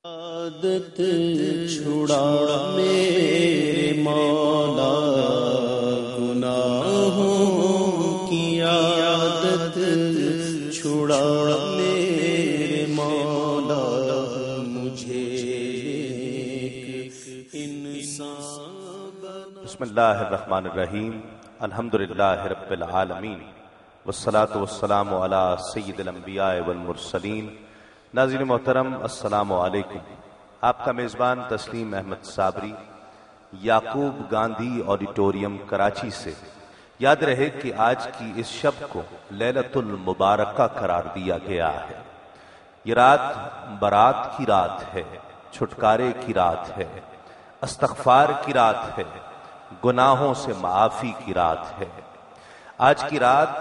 عادت چھڑا میرے مولا، گناہوں کی عادت چھڑا میرے مولا، مجھے انسان بنا۔ بسم اللہ الرحمن الرحیم، الحمدللہ رب العالمین، والصلاة والسلام علی سید الانبیاء والمرسلین۔ ناظرین محترم، السلام علیکم۔ آپ کا میزبان تسلیم احمد صابری، یعقوب گاندھی آڈیٹوریم کراچی سے۔ یاد رہے کہ آج کی اس شب کو لیلۃ المبارکہ قرار دیا گیا ہے۔ یہ رات برات کی رات ہے، چھٹکارے کی رات ہے، استغفار کی رات ہے، گناہوں سے معافی کی رات ہے۔ آج کی رات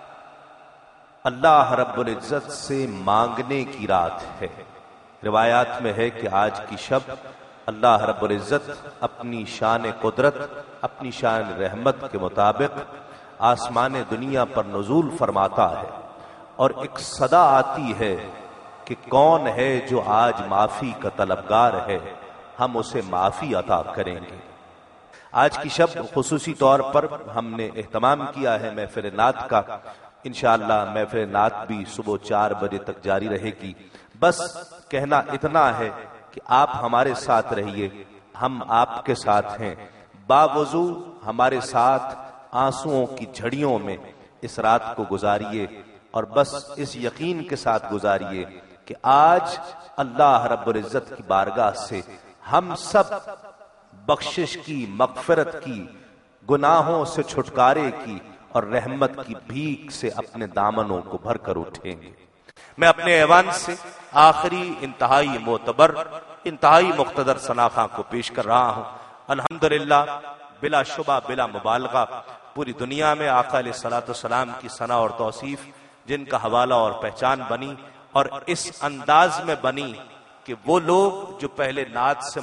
اللہ رب العزت سے مانگنے کی رات ہے۔ روایات میں ہے کہ آج کی شب اللہ رب العزت اپنی شان قدرت، اپنی شان رحمت کے مطابق آسمان دنیا پر نزول فرماتا ہے، اور ایک صدا آتی ہے کہ کون ہے جو آج معافی کا طلبگار ہے، ہم اسے معافی عطا کریں گے۔ آج کی شب خصوصی طور پر ہم نے اہتمام کیا ہے محفل نعت کا۔ انشاءاللہ محفل نعت بھی صبح 4 بجے تک جاری رہے گی۔ بس کہنا اتنا ہے کہ آپ ہمارے ساتھ رہیے، ہم آپ کے ساتھ ہیں۔ باوضو ہمارے ساتھ آنسوؤں کی جھڑیوں میں اس رات کو گزاریے، اور بس اس یقین کے ساتھ گزاریے کہ آج اللہ رب العزت کی بارگاہ سے ہم سب بخشش کی، مغفرت کی، گناہوں سے چھٹکارے کی اور رحمت کی بھیک سے اپنے دامنوں کو بھر کر اٹھیں گے۔ میں اپنے ایوان سے آخری انتہائی معتبر، انتہائی مقتدر ثناخواں کو پیش کر رہا ہوں۔ الحمدللہ، بلا شبہ بلا مبالغہ پوری دنیا میں آقا علیہ الصلوۃ والسلام کی ثنا اور توصیف جن کا حوالہ اور پہچان بنی، اور اس انداز میں بنی کہ وہ لوگ جو پہلے نعت سے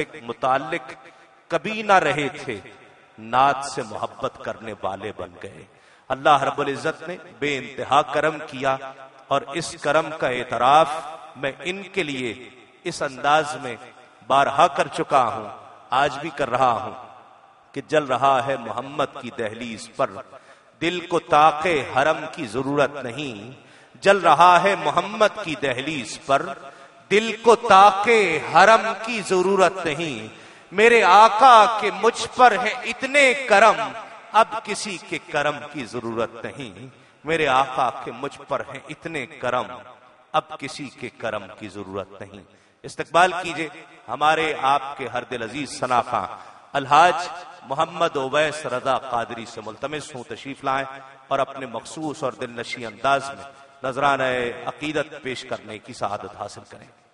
متعلق کبھی نہ رہے تھے، نعت سے محبت کرنے والے بن گئے۔ اللہ رب العزت نے بے انتہا کرم کیا، اور اس کرم کا اعتراف میں ان کے لیے اس انداز میں بارہا کر چکا ہوں، آج بھی کر رہا ہوں کہ جل رہا ہے محمد کی دہلیز پر، دل کو طاقے حرم کی ضرورت نہیں۔ جل رہا ہے محمد کی دہلیز پر، دل کو طاقے حرم کی ضرورت نہیں۔ میرے آقا کے مجھ پر ہے اتنے کرم، اب کسی کے کرم کی ضرورت نہیں۔ میرے آقا کے مجھ پر ہے اتنے کرم، اب کسی کے کرم کی ضرورت نہیں۔ استقبال کیجئے ہمارے آپ کے ہر دل عزیز ثناخواں الحاج محمد اویس رضا قادری سے ملتمس ہوں تشریف لائیں اور اپنے مخصوص اور دل نشیں انداز میں نذرانہ عقیدت پیش کرنے کی سعادت حاصل کریں۔